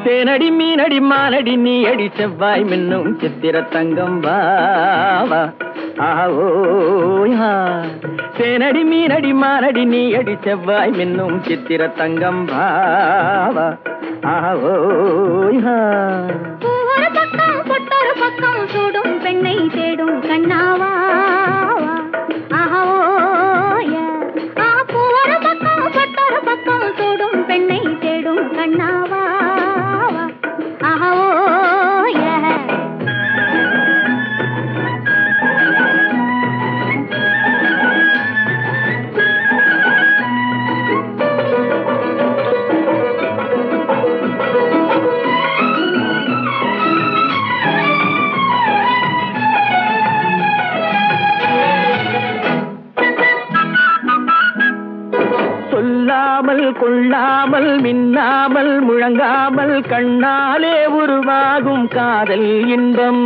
தேனடி மீனடி மானடி நீ அடி செவ்வாய் மின்னும் சித்திர தங்கம் வாவா ஆவோயா. தேனடி மீனடி மானடி நீ அடி செவ்வாய் மின்னும் சித்திர தங்கம் வாவா ஆவோயா. ஒரு பக்கம் பொட்டொரு பக்கம் சூடும் பெண்ணை தேடும் கண்ணாவா ஆவோயா. ஒரு பக்கம் பொட்டொரு பக்கம் சூடும் பெண்ணை தேடும் கண்ணாவா ஆவோயா. சொல்லாமல் கொள்ளாமல் மின்னாமல் முழங்காமல் கண்ணாலே உருவாகும் காதல் இன்பம்.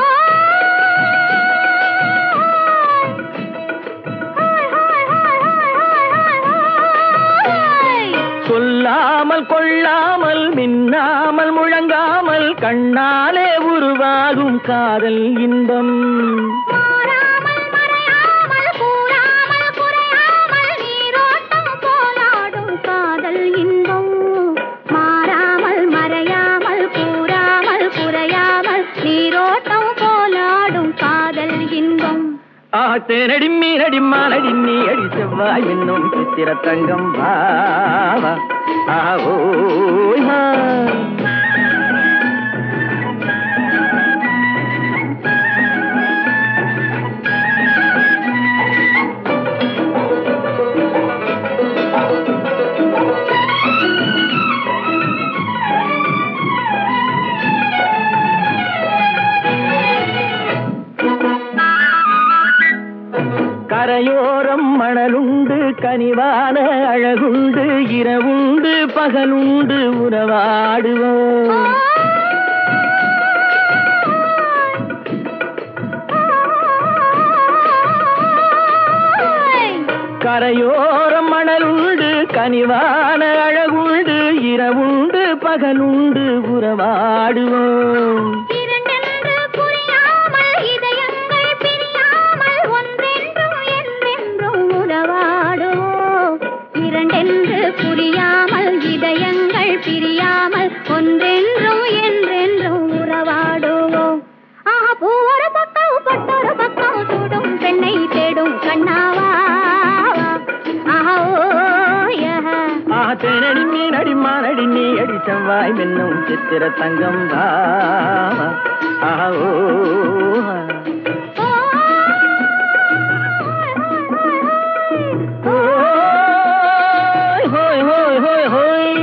சொல்லாமல் கொள்ளாமல் மின்னாமல் முழங்காமல் கண்ணாலே உருவாகும் காதல் இன்பம். தேனடி மீனடி மானடி நீ அடி செவ்வாய் என்னும் சித்திர தங்கம் வாவா ஆவோயா. கரையோரம் மணலுண்டு கனிவான அழகுண்டு இரவுண்டு பகலுண்டு உறவாடுவோம். கரையோரம் மணலுண்டு கனிவான அழகுண்டு இரவுண்டு பகலுண்டு உறவாடுவோம். புரியாமல் இதயங்கள் பிரியாமல் ஒன்றென்றும் என்றென்றும் உறவாடுவோம். ஒரு பக்கம் பொட்டொரு பக்கம் சூடும் பெண்ணை தேடும் கண்ணாவா தேனடி மீனடி மானடி நீ அடி செவ்வாய் மின்னும் சித்திர தங்கம் வாவா ஆவோயா. Hoy, hoy, hoy, hoy.